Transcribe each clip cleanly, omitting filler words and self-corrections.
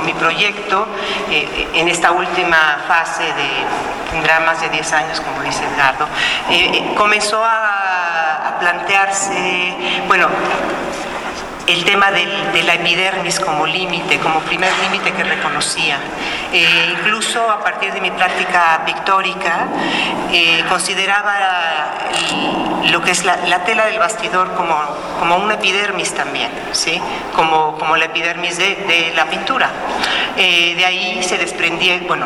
mi proyecto, en esta última fase tendrá más de 10 años, como dice Edgardo, comenzó a plantearse, bueno, el tema de la epidermis como límite, como primer límite que reconocía. Incluso a partir de mi práctica pictórica, consideraba lo que es la tela del bastidor como una epidermis también, ¿sí? Como la epidermis de la pintura. De ahí se desprendía, bueno,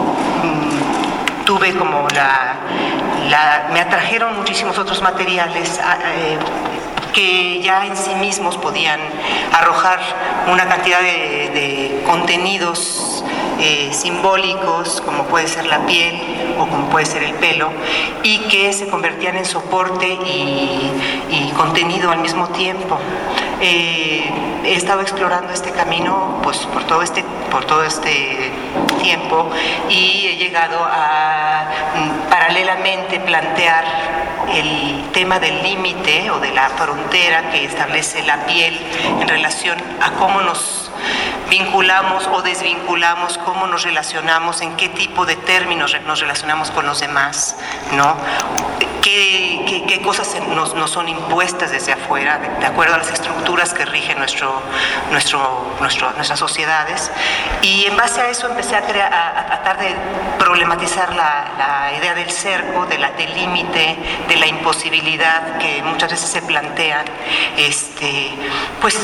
tuve como me atrajeron muchísimos otros materiales que ya en sí mismos podían arrojar una cantidad de contenidos simbólicos, como puede ser la piel o como puede ser el pelo, y que se convertían en soporte y contenido al mismo tiempo. He estado explorando este camino pues por todo este tiempo, y he llegado a paralelamente plantear el tema del límite o de la frontera que establece la piel en relación a cómo nos vinculamos o desvinculamos, cómo nos relacionamos, en qué tipo de términos nos relacionamos con los demás, ¿no? ¿Qué cosas nos son impuestas desde afuera, de acuerdo a las estructuras que rigen nuestras sociedades. Y en base a eso empecé a tratar de problematizar la idea del cerco, del límite, de la imposibilidad que muchas veces se plantean, pues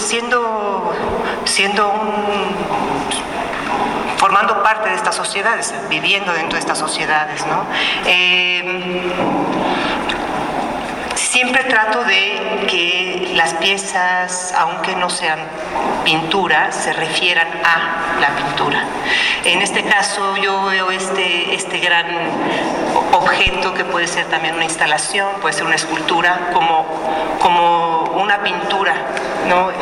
formando parte de estas sociedades, viviendo dentro de estas sociedades, ¿no? Siempre trato de que las piezas, aunque no sean pintura, se refieran a la pintura. En este caso yo veo este gran objeto, que puede ser también una instalación, puede ser una escultura, como una pintura, ¿no?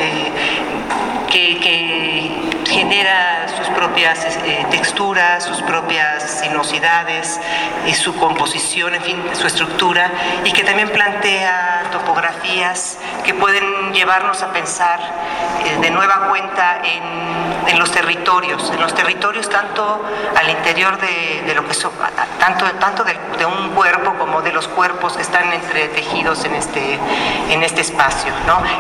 Que genera sus propias texturas, sus propias sinuosidades, su composición, en fin, su estructura, y que también plantea topografías que pueden llevarnos a pensar de nueva cuenta en los territorios, tanto al interior de lo que son, tanto de un cuerpo como de los cuerpos que están entretejidos en este espacio, ¿no?